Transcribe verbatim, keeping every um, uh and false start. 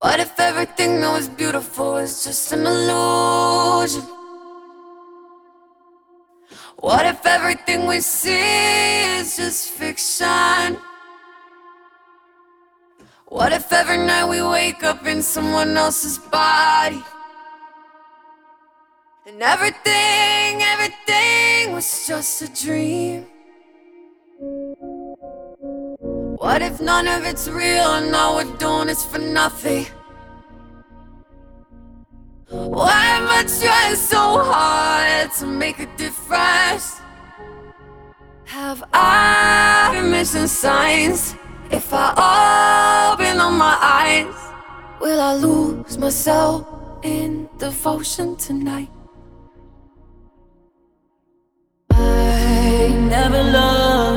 What if everything that was beautiful is just an illusion? What if everything we see is just fiction? What if every night we wake up in someone else's body? And everything, everything was just a dream? What if none of it's real and all we're doing is for nothing? Why am I trying so hard to make a difference? Have I been missing signs? If I open up my eyes, will I lose myself in devotion tonight? I never loved